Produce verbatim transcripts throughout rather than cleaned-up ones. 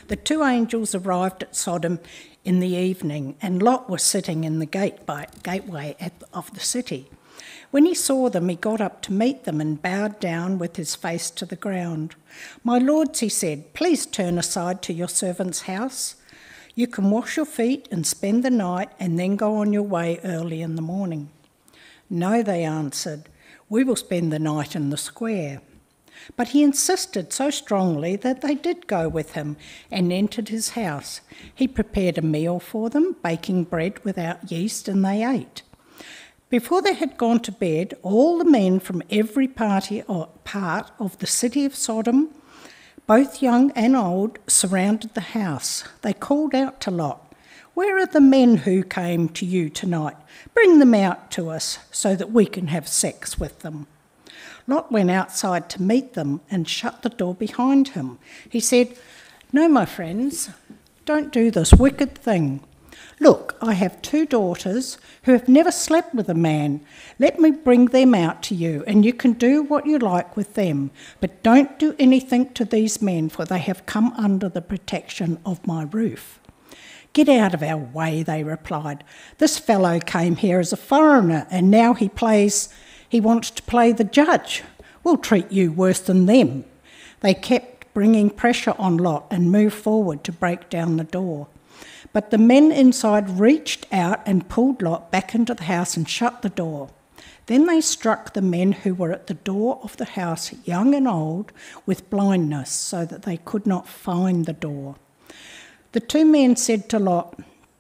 The two angels arrived at Sodom in the evening, and Lot was sitting in the gate by, gateway at, of the city. When he saw them, he got up to meet them and bowed down with his face to the ground. "My lords," he said, "please turn aside to your servant's house. You can wash your feet and spend the night and then go on your way early in the morning." "No," they answered, "we will spend the night in the square." But he insisted so strongly that they did go with him and entered his house. He prepared a meal for them, baking bread without yeast, and they ate. Before they had gone to bed, all the men from every party or part of the city of Sodom, both young and old, surrounded the house. They called out to Lot, "Where are the men who came to you tonight? Bring them out to us so that we can have sex with them." Lot went outside to meet them and shut the door behind him. He said, "No, my friends, don't do this wicked thing. Look, I have two daughters who have never slept with a man. Let me bring them out to you, and you can do what you like with them. But don't do anything to these men, for they have come under the protection of my roof." "Get out of our way," they replied. "This fellow came here as a foreigner, and now he plays... He wants to play the judge. We'll treat you worse than them." They kept bringing pressure on Lot and moved forward to break down the door. But the men inside reached out and pulled Lot back into the house and shut the door. Then they struck the men who were at the door of the house, young and old, with blindness, so that they could not find the door. The two men said to Lot,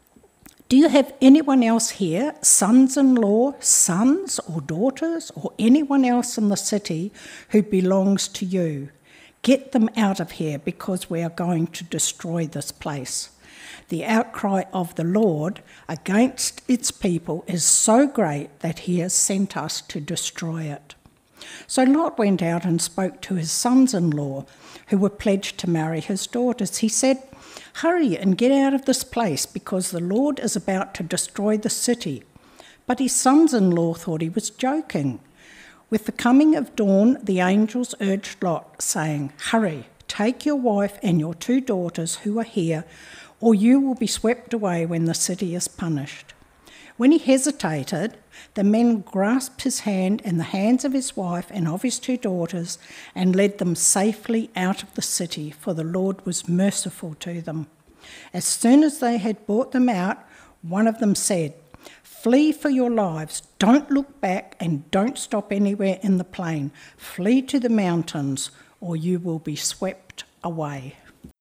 "Do you have anyone else here, sons-in-law, sons or daughters, or anyone else in the city who belongs to you? Get them out of here, because we are going to destroy this place. The outcry of the Lord against its people is so great that he has sent us to destroy it." So Lot went out and spoke to his sons-in-law, who were pledged to marry his daughters. He said, "Hurry and get out of this place, because the Lord is about to destroy the city." But his sons-in-law thought he was joking. With the coming of dawn, the angels urged Lot, saying, "Hurry, take your wife and your two daughters who are here, or you will be swept away when the city is punished." When he hesitated, the men grasped his hand and the hands of his wife and of his two daughters and led them safely out of the city, for the Lord was merciful to them. As soon as they had brought them out, one of them said, "Flee for your lives. Don't look back and don't stop anywhere in the plain. Flee to the mountains, or you will be swept away."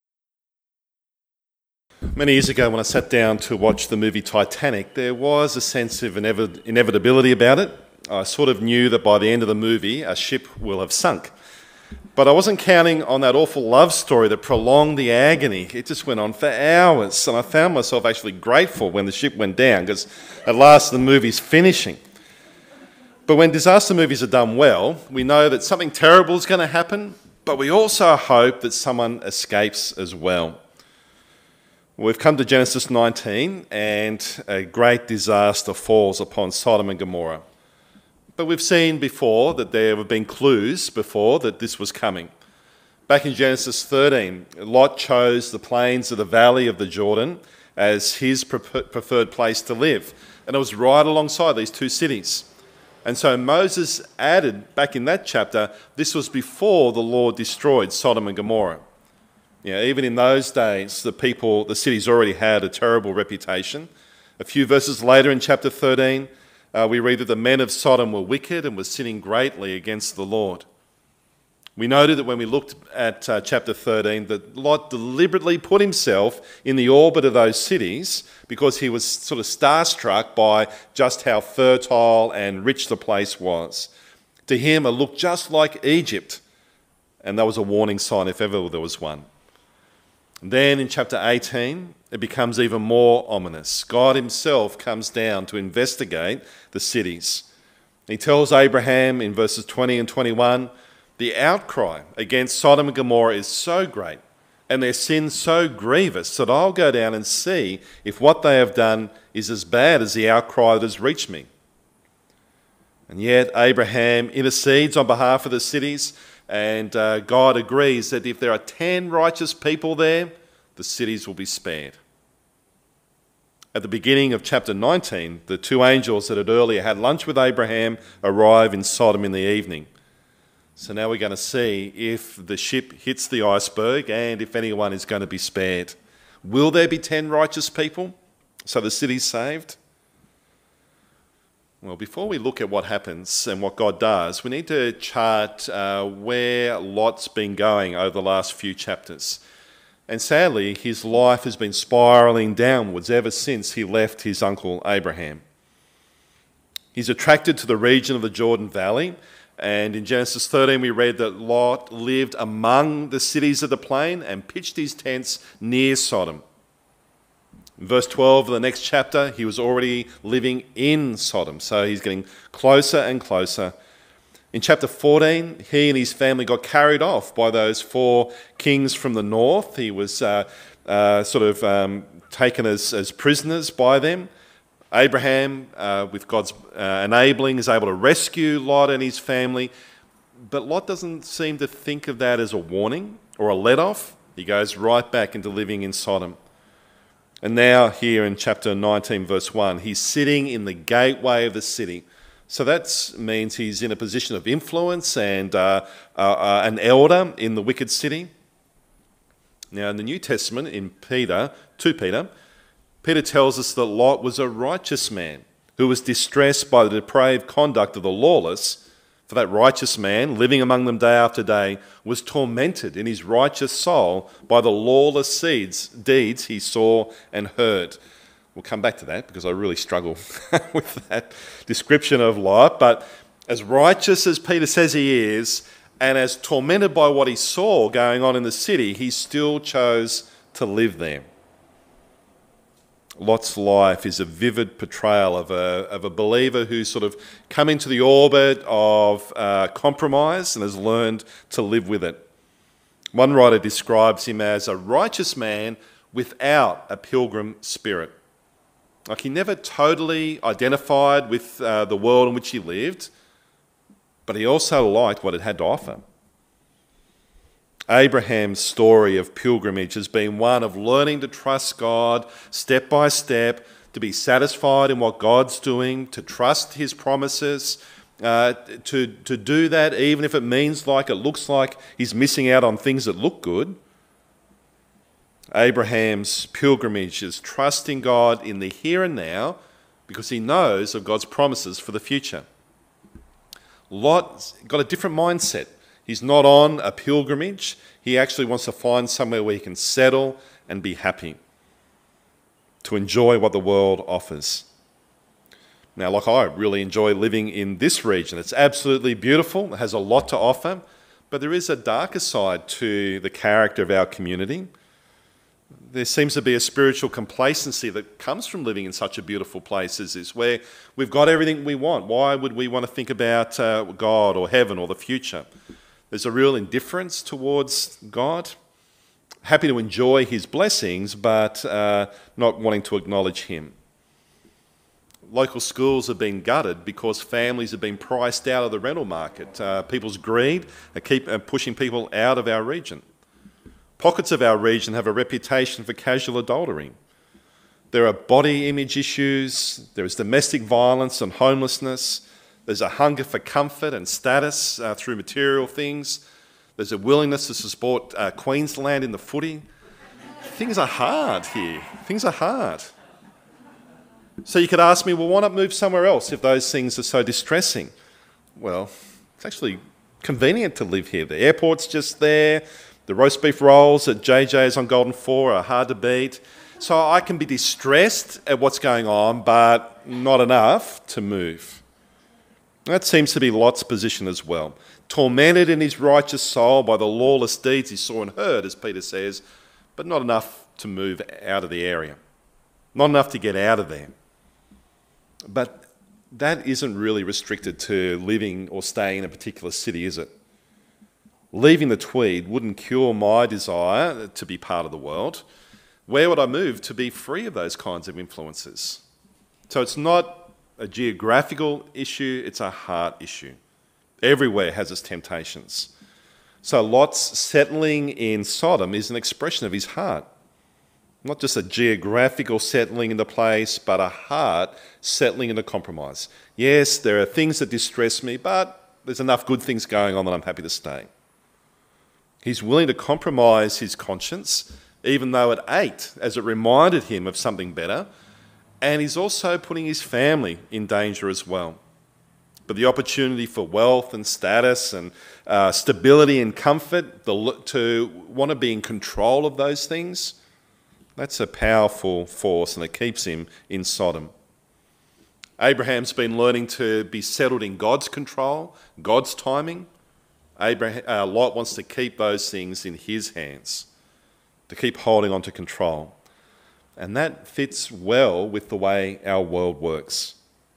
Many years ago, when I sat down to watch the movie Titanic, there was a sense of inevi- inevitability about it. I sort of knew that by the end of the movie, a ship will have sunk. But I wasn't counting on that awful love story that prolonged the agony. It just went on for hours, and I found myself actually grateful when the ship went down, because at last the movie's finishing. But when disaster movies are done well, we know that something terrible is going to happen, but we also hope that someone escapes as well. We've come to Genesis nineteen, and a great disaster falls upon Sodom and Gomorrah. But we've seen before that there have been clues before that this was coming. Back in Genesis thirteen, Lot chose the plains of the valley of the Jordan as his preferred place to live, and it was right alongside these two cities. And so Moses added, back in that chapter, this was before the Lord destroyed Sodom and Gomorrah. You know, even in those days, the people, the cities already had a terrible reputation. A few verses later in chapter thirteen, uh, we read that the men of Sodom were wicked and were sinning greatly against the Lord. We noted that when we looked at uh, chapter thirteen, that Lot deliberately put himself in the orbit of those cities because he was sort of starstruck by just how fertile and rich the place was. To him, it looked just like Egypt, and that was a warning sign if ever there was one. Then in chapter eighteen, it becomes even more ominous. God himself comes down to investigate the cities. He tells Abraham in verses twenty and twenty-one, the outcry against Sodom and Gomorrah is so great and their sin so grievous that I'll go down and see if what they have done is as bad as the outcry that has reached me. And yet Abraham intercedes on behalf of the cities, and uh, God agrees that if there are ten righteous people there, the cities will be spared. At the beginning of chapter nineteen, the two angels that had earlier had lunch with Abraham arrive in Sodom in the evening. So now we're going to see if the ship hits the iceberg and if anyone is going to be spared. Will there be ten righteous people, so the city's saved? Well, before we look at what happens and what God does, we need to chart uh, where Lot's been going over the last few chapters. And sadly, his life has been spiralling downwards ever since he left his uncle Abraham. He's attracted to the region of the Jordan Valley, and in Genesis thirteen we read that Lot lived among the cities of the plain and pitched his tents near Sodom. In verse twelve of the next chapter, he was already living in Sodom, so he's getting closer and closer. In chapter fourteen, he and his family got carried off by those four kings from the north. He was uh, uh, sort of um, taken as, as prisoners by them. Abraham, uh, with God's uh, enabling, is able to rescue Lot and his family. But Lot doesn't seem to think of that as a warning or a let-off. He goes right back into living in Sodom. And now here in chapter nineteen, verse one, he's sitting in the gateway of the city. So that means he's in a position of influence and uh, uh, uh, an elder in the wicked city. Now in the New Testament, in Peter, to Peter, Peter tells us that Lot was a righteous man who was distressed by the depraved conduct of the lawless. For that righteous man, living among them day after day, was tormented in his righteous soul by the lawless seeds, deeds he saw and heard. We'll come back to that because I really struggle with that description of Lot. But as righteous as Peter says he is, and as tormented by what he saw going on in the city, he still chose to live there. Lot's life is a vivid portrayal of a, of a believer who's sort of come into the orbit of uh, compromise and has learned to live with it. One writer describes him as a righteous man without a pilgrim spirit. Like he never totally identified with uh, the world in which he lived, but he also liked what it had to offer. Abraham's story of pilgrimage has been one of learning to trust God step by step, to be satisfied in what God's doing, to trust his promises, uh, to, to do that even if it means like it looks like he's missing out on things that look good. Abraham's pilgrimage is trusting God in the here and now because he knows of God's promises for the future. Lot's got a different mindset. He's not on a pilgrimage. He actually wants to find somewhere where he can settle and be happy, to enjoy what the world offers. Now, like I really enjoy living in this region. It's absolutely beautiful. It has a lot to offer, but there is a darker side to the character of our community. There seems to be a spiritual complacency that comes from living in such a beautiful place as this, where we've got everything we want. Why would we want to think about uh, God or heaven or the future? There's a real indifference towards God, happy to enjoy his blessings, but uh, not wanting to acknowledge him. Local schools have been gutted because families have been priced out of the rental market. Uh, people's greed are keep uh, pushing people out of our region. Pockets of our region have a reputation for casual adultery. There are body image issues, there is domestic violence and homelessness, there's a hunger for comfort and status uh, through material things, there's a willingness to support uh, Queensland in the footy. Things are hard here, things are hard. So you could ask me, well, why not move somewhere else if those things are so distressing? Well, it's actually convenient to live here. The airport's just there. The roast beef rolls at J J's on Golden Four are hard to beat. So I can be distressed at what's going on, but not enough to move. That seems to be Lot's position as well. Tormented in his righteous soul by the lawless deeds he saw and heard, as Peter says, but not enough to move out of the area. Not enough to get out of there. But that isn't really restricted to living or staying in a particular city, is it? Leaving the Tweed wouldn't cure my desire to be part of the world. Where would I move to be free of those kinds of influences? So it's not a geographical issue, it's a heart issue. Everywhere has its temptations. So Lot's settling in Sodom is an expression of his heart. Not just a geographical settling into place, but a heart settling into compromise. Yes, there are things that distress me, but there's enough good things going on that I'm happy to stay. He's willing to compromise his conscience, even though it ached as it reminded him of something better, and he's also putting his family in danger as well. But the opportunity for wealth and status and uh, stability and comfort, the, to want to be in control of those things, that's a powerful force, and it keeps him in Sodom. Abraham's been learning to be settled in God's control, God's timing. Abraham, uh, Lot wants to keep those things in his hands, to keep holding on to control. And that fits well with the way our world works.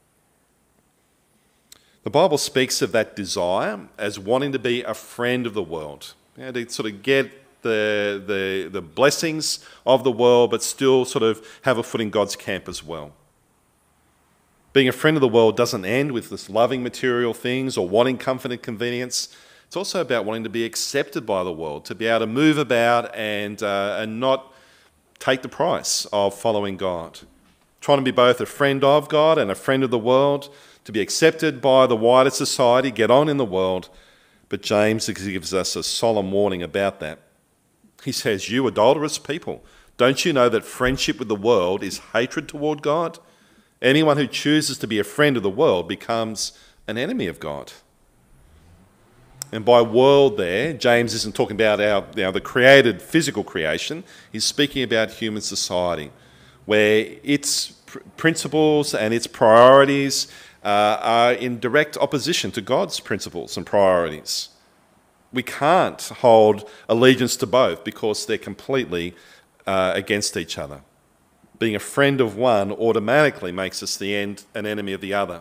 The Bible speaks of that desire as wanting to be a friend of the world, you know, to sort of get the, the, the blessings of the world, but still sort of have a foot in God's camp as well. Being a friend of the world doesn't end with this loving material things or wanting comfort and convenience. It's also about wanting to be accepted by the world, to be able to move about and, uh, and not take the price of following God. Trying to be both a friend of God and a friend of the world, to be accepted by the wider society, get on in the world. But James gives us a solemn warning about that. He says, "You adulterous people, don't you know that friendship with the world is hatred toward God? Anyone who chooses to be a friend of the world becomes an enemy of God." And by world there, James isn't talking about our, you know, the created physical creation. He's speaking about human society, where its pr- principles and its priorities uh, are in direct opposition to God's principles and priorities. We can't hold allegiance to both because they're completely uh, against each other. Being a friend of one automatically makes us the end, an enemy of the other.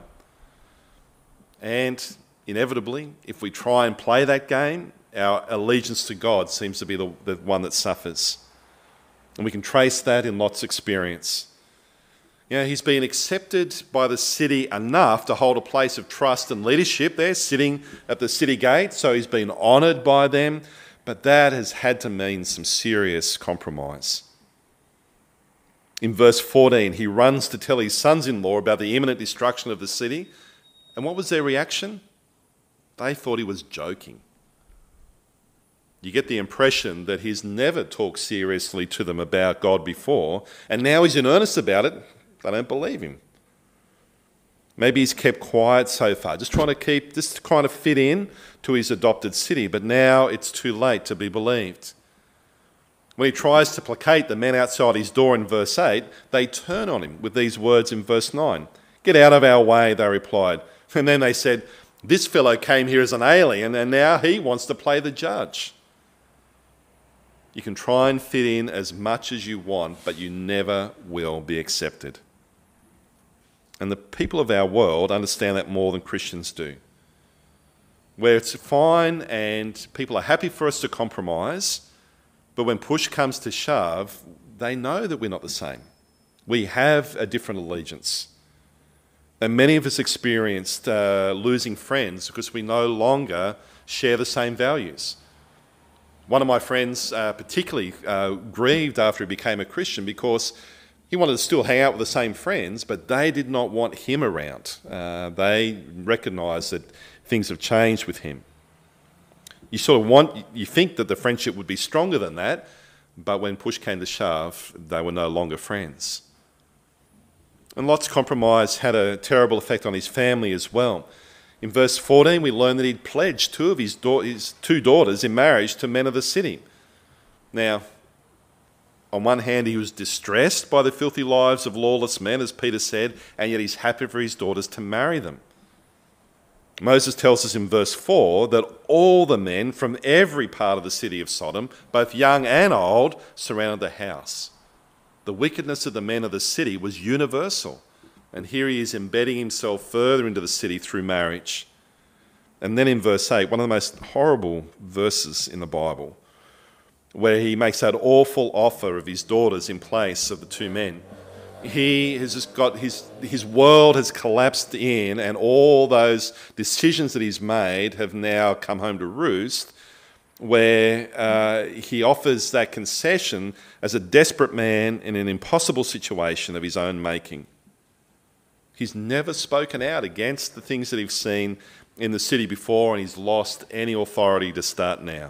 And inevitably, if we try and play that game, our allegiance to God seems to be the, the one that suffers. And we can trace that in Lot's experience. You know, he's been accepted by the city enough to hold a place of trust and leadership there, sitting at the city gate, so he's been honoured by them, but that has had to mean some serious compromise. In verse fourteen, he runs to tell his sons-in-law about the imminent destruction of the city, and what was their reaction? They thought he was joking. You get the impression that he's never talked seriously to them about God before, and now he's in earnest about it. They don't believe him. Maybe he's kept quiet so far, just trying to keep, just to kind of fit in to his adopted city, but now it's too late to be believed. When he tries to placate the men outside his door in verse eight, they turn on him with these words in verse nine. "Get out of our way," they replied. And then they said, "This fellow came here as an alien and now he wants to play the judge." You can try and fit in as much as you want, but you never will be accepted. And the people of our world understand that more than Christians do. Where it's fine and people are happy for us to compromise, but when push comes to shove, they know that we're not the same. We have a different allegiance. And many of us experienced uh, losing friends because we no longer share the same values. One of my friends uh, particularly uh, grieved after he became a Christian because he wanted to still hang out with the same friends, but they did not want him around. Uh, they recognised that things have changed with him. You sort of want, you think that the friendship would be stronger than that, but when push came to shove, they were no longer friends. And Lot's compromise had a terrible effect on his family as well. In verse fourteen, we learn that he'd pledged two of his, da- his two daughters in marriage to men of the city. Now, on one hand, he was distressed by the filthy lives of lawless men, as Peter said, and yet he's happy for his daughters to marry them. Moses tells us in verse four that all the men from every part of the city of Sodom, both young and old, surrounded the house. The wickedness of the men of the city was universal. And here he is embedding himself further into the city through marriage. And then in verse eight, one of the most horrible verses in the Bible, where he makes that awful offer of his daughters in place of the two men. He has just got, his, his world has collapsed in, and all those decisions that he's made have now come home to roost. where uh, he offers that concession as a desperate man in an impossible situation of his own making. He's never spoken out against the things that he's seen in the city before, and he's lost any authority to start now.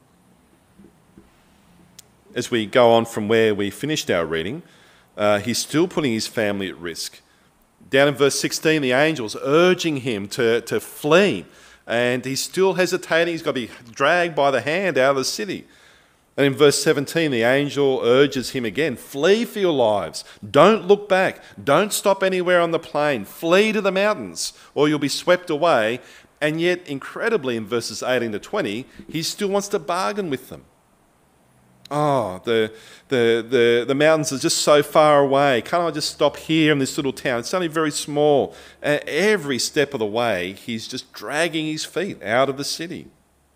As we go on from where we finished our reading, uh, he's still putting his family at risk. Down in verse sixteen, the angel's urging him to, to flee, and he's still hesitating. He's got to be dragged by the hand out of the city. And in verse seventeen, the angel urges him again, flee for your lives. Don't look back. Don't stop anywhere on the plain. Flee to the mountains, or you'll be swept away. And yet, incredibly, in verses eighteen to twenty, he still wants to bargain with them. Oh, the, the, the, the mountains are just so far away. Can't I just stop here in this little town? It's only very small. Uh, every step of the way, he's just dragging his feet out of the city.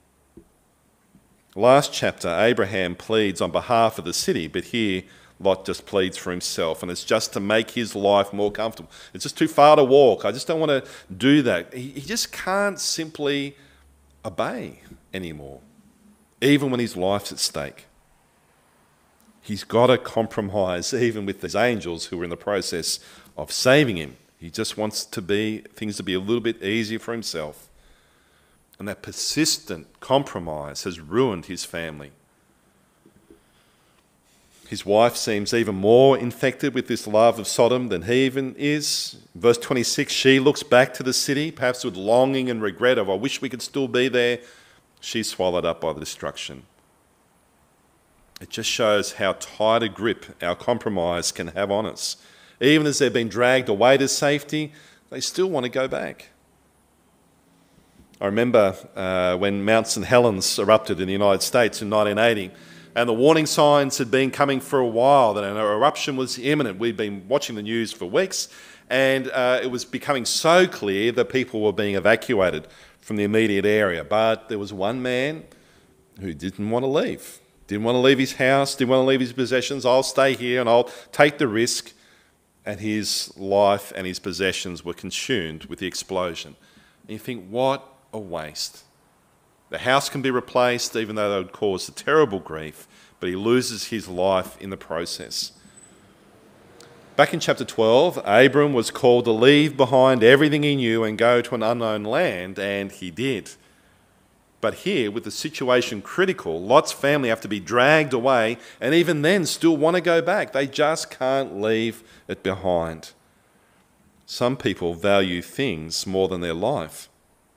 Last chapter, Abraham pleads on behalf of the city, but here Lot just pleads for himself, and it's just to make his life more comfortable. It's just too far to walk. I just don't want to do that. He, he just can't simply obey anymore, even when his life's at stake. He's got to compromise even with these angels who are in the process of saving him. He just wants to be things to be a little bit easier for himself. And that persistent compromise has ruined his family. His wife seems even more infected with this love of Sodom than he even is. Verse twenty-six, she looks back to the city, perhaps with longing and regret of, I wish we could still be there. She's swallowed up by the destruction. It just shows how tight a grip our compromise can have on us. Even as they've been dragged away to safety, they still want to go back. I remember uh, when Mount Saint Helens erupted in the United States in nineteen eighty, and the warning signs had been coming for a while that an eruption was imminent. We'd been watching the news for weeks, and uh, it was becoming so clear that people were being evacuated from the immediate area. But there was one man who didn't want to leave. Didn't want to leave his house, didn't want to leave his possessions. I'll stay here and I'll take the risk. And his life and his possessions were consumed with the explosion. And you think, what a waste. The house can be replaced, even though that would cause a terrible grief, but he loses his life in the process. Back in chapter twelve, Abram was called to leave behind everything he knew and go to an unknown land, and he did. But here, with the situation critical, Lot's family have to be dragged away, and even then still want to go back. They just can't leave it behind. Some people value things more than their life.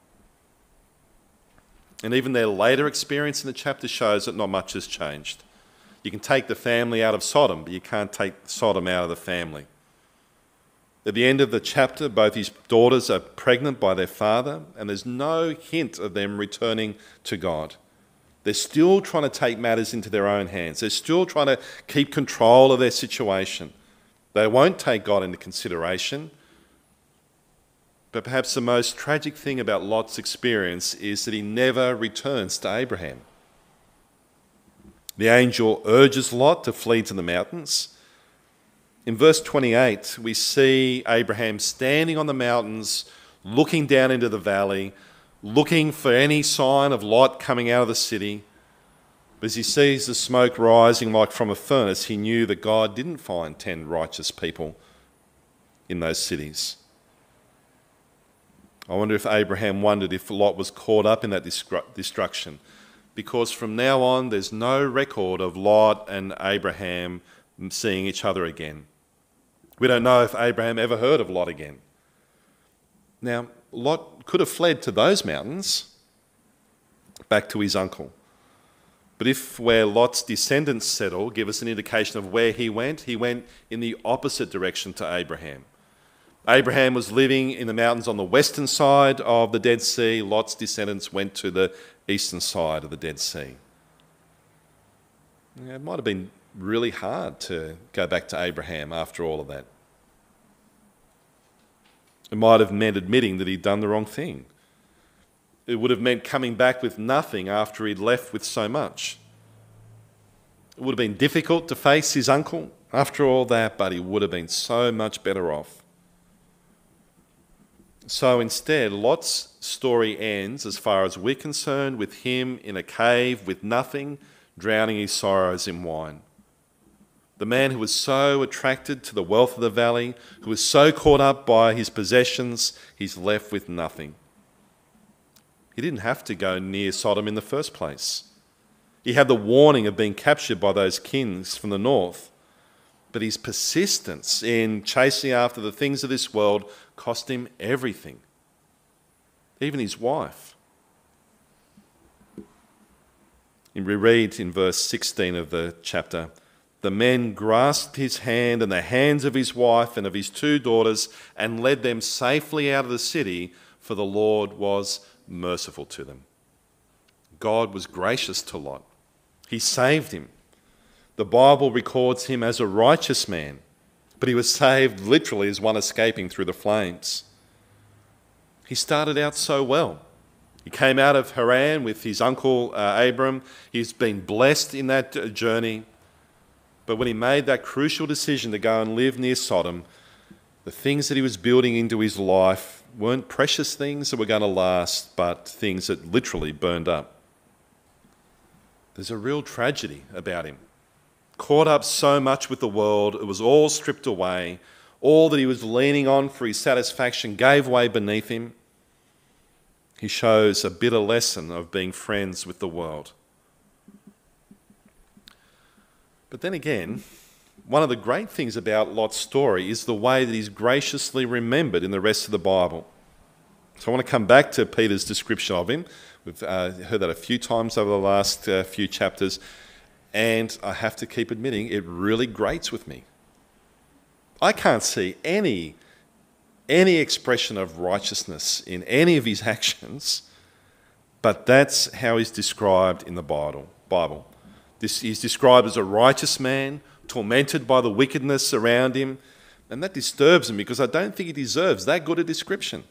And even their later experience in the chapter shows that not much has changed. You can take the family out of Sodom, but you can't take Sodom out of the family. At the end of the chapter, both his daughters are pregnant by their father, and there's no hint of them returning to God. They're still trying to take matters into their own hands. They're still trying to keep control of their situation. They won't take God into consideration. But perhaps the most tragic thing about Lot's experience is that he never returns to Abraham. The angel urges Lot to flee to the mountains. In verse twenty-eight, we see Abraham standing on the mountains, looking down into the valley, looking for any sign of Lot coming out of the city. But as he sees the smoke rising like from a furnace, he knew that God didn't find ten righteous people in those cities. I wonder if Abraham wondered if Lot was caught up in that destruction, because from now on there's no record of Lot and Abraham seeing each other again. We don't know if Abraham ever heard of Lot again. Now, Lot could have fled to those mountains, back to his uncle. But if where Lot's descendants settle give us an indication of where he went, he went in the opposite direction to Abraham. Abraham was living in the mountains on the western side of the Dead Sea. Lot's descendants went to the eastern side of the Dead Sea. Yeah, it might have been really hard to go back to Abraham after all of that. It might have meant admitting that he'd done the wrong thing. It would have meant coming back with nothing after he'd left with so much. It would have been difficult to face his uncle after all that, but he would have been so much better off. So instead, Lot's story ends, as far as we're concerned, with him in a cave with nothing, drowning his sorrows in wine. The man who was so attracted to the wealth of the valley, who was so caught up by his possessions, he's left with nothing. He didn't have to go near Sodom in the first place. He had the warning of being captured by those kings from the north. But his persistence in chasing after the things of this world cost him everything, even his wife. And we read in verse sixteen of the chapter, the men grasped his hand and the hands of his wife and of his two daughters and led them safely out of the city, for the Lord was merciful to them. God was gracious to Lot. He saved him. The Bible records him as a righteous man, but he was saved literally as one escaping through the flames. He started out so well. He came out of Haran with his uncle uh, Abram. He's been blessed in that uh, journey. But when he made that crucial decision to go and live near Sodom, the things that he was building into his life weren't precious things that were going to last, but things that literally burned up. There's a real tragedy about him. Caught up so much with the world, it was all stripped away. All that he was leaning on for his satisfaction gave way beneath him. He shows a bitter lesson of being friends with the world. But then again, one of the great things about Lot's story is the way that he's graciously remembered in the rest of the Bible. So I want to come back to Peter's description of him. We've uh, heard that a few times over the last uh, few chapters. And I have to keep admitting, it really grates with me. I can't see any, any expression of righteousness in any of his actions, but that's how he's described in the Bible. Bible. This, he's described as a righteous man, tormented by the wickedness around him, and that disturbs him because I don't think he deserves that good a description.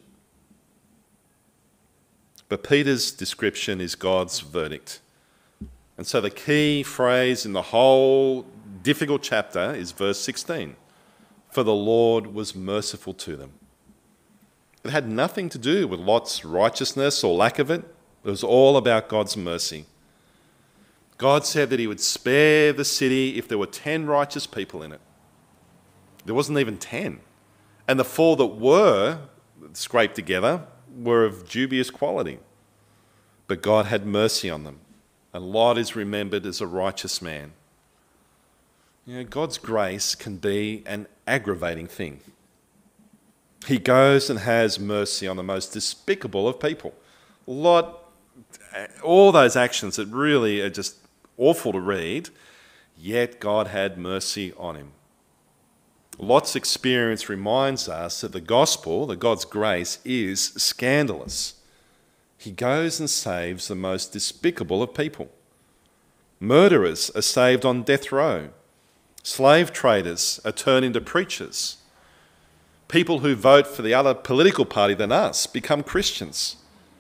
But Peter's description is God's verdict. And so the key phrase in the whole difficult chapter is verse sixteen. For the Lord was merciful to them. It had nothing to do with Lot's righteousness or lack of it. It was all about God's mercy. God said that he would spare the city if there were ten righteous people in it. There wasn't even ten. And the four that were scraped together were of dubious quality. But God had mercy on them. And Lot is remembered as a righteous man. You know, God's grace can be an aggravating thing. He goes and has mercy on the most despicable of people. Lot, all those actions that really are just awful to read, yet God had mercy on him. Lot's experience reminds us that the gospel, that God's grace, is scandalous. He goes and saves the most despicable of people. Murderers are saved on death row. Slave traders are turned into preachers. People who vote for the other political party than us become Christians.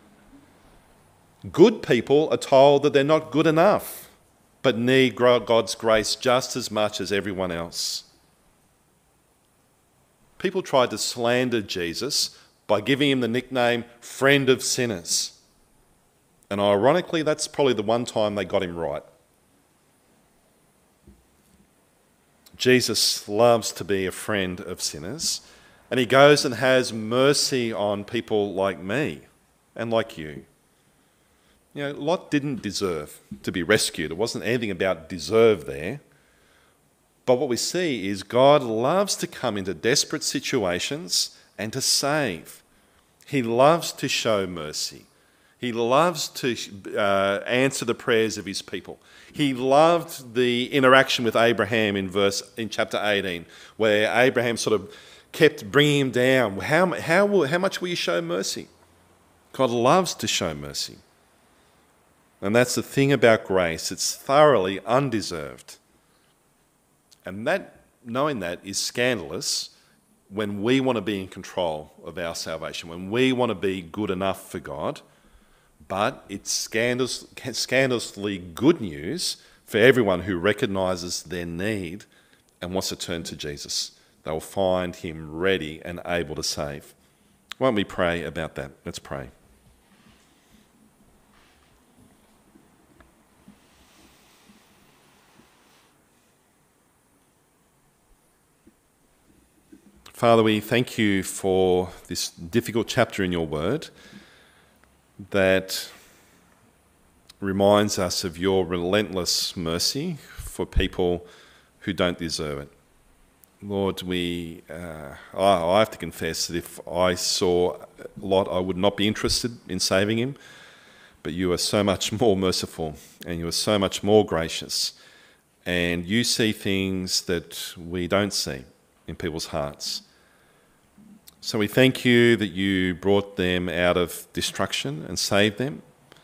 Good people are told that they're not good enough, but need God's grace just as much as everyone else. People tried to slander Jesus by giving him the nickname Friend of Sinners. And ironically, that's probably the one time they got him right. Jesus loves to be a friend of sinners, and he goes and has mercy on people like me and like you. You know, Lot didn't deserve to be rescued. It wasn't anything about deserve there. But what we see is God loves to come into desperate situations and to save. He loves to show mercy. He loves to uh, answer the prayers of his people. He loved the interaction with Abraham in verse in chapter eighteen, where Abraham sort of kept bringing him down. How, how, will, how much will you show mercy? God loves to show mercy. And that's the thing about grace. It's thoroughly undeserved. And that, knowing that is scandalous when we want to be in control of our salvation, when we want to be good enough for God. But it's scandalous, scandalously good news for everyone who recognises their need and wants to turn to Jesus. They will find him ready and able to save. Why don't we pray about that? Let's pray. Father, we thank you for this difficult chapter in your word that reminds us of your relentless mercy for people who don't deserve it. Lord, we, uh, I, I have to confess that if I saw Lot, I would not be interested in saving him, but you are so much more merciful and you are so much more gracious, and you see things that we don't see in people's hearts. So we thank you that you brought them out of destruction and saved them.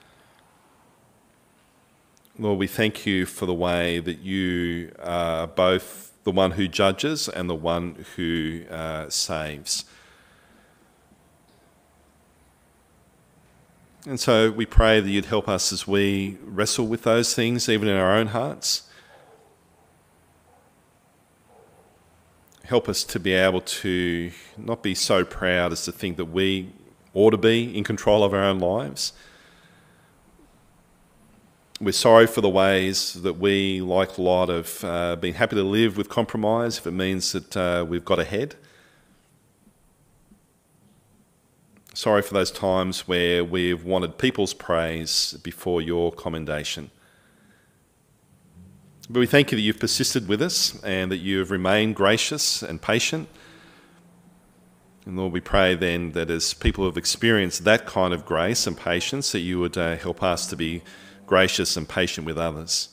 Lord, we thank you for the way that you are both the one who judges and the one who uh, saves. And so we pray that you'd help us as we wrestle with those things, even in our own hearts. Help us to be able to not be so proud as to think that we ought to be in control of our own lives. We're sorry for the ways that we, like Lot, have uh, been happy to live with compromise if it means that uh, we've got ahead. Sorry for those times where we've wanted people's praise before your commendation. But we thank you that you've persisted with us and that you have remained gracious and patient. And Lord, we pray then that as people have experienced that kind of grace and patience, that you would uh, help us to be gracious and patient with others.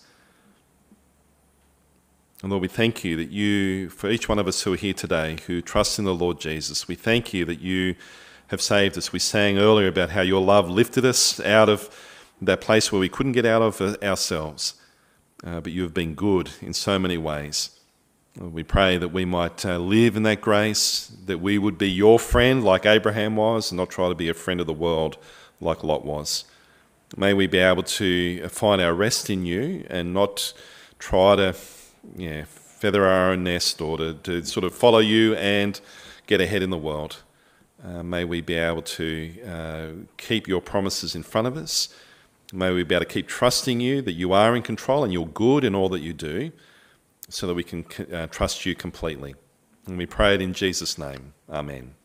And Lord, we thank you that you, for each one of us who are here today, who trust in the Lord Jesus, we thank you that you have saved us. We sang earlier about how your love lifted us out of that place where we couldn't get out of ourselves. Uh, but you have been good in so many ways. We pray that we might uh, live in that grace, that we would be your friend like Abraham was, and not try to be a friend of the world like Lot was. May we be able to find our rest in you and not try to yeah, feather our own nest or to, to sort of follow you and get ahead in the world. Uh, may we be able to uh, keep your promises in front of us. May we be able to keep trusting you, that you are in control and you're good in all that you do, so that we can uh, trust you completely. And we pray it in Jesus' name. Amen.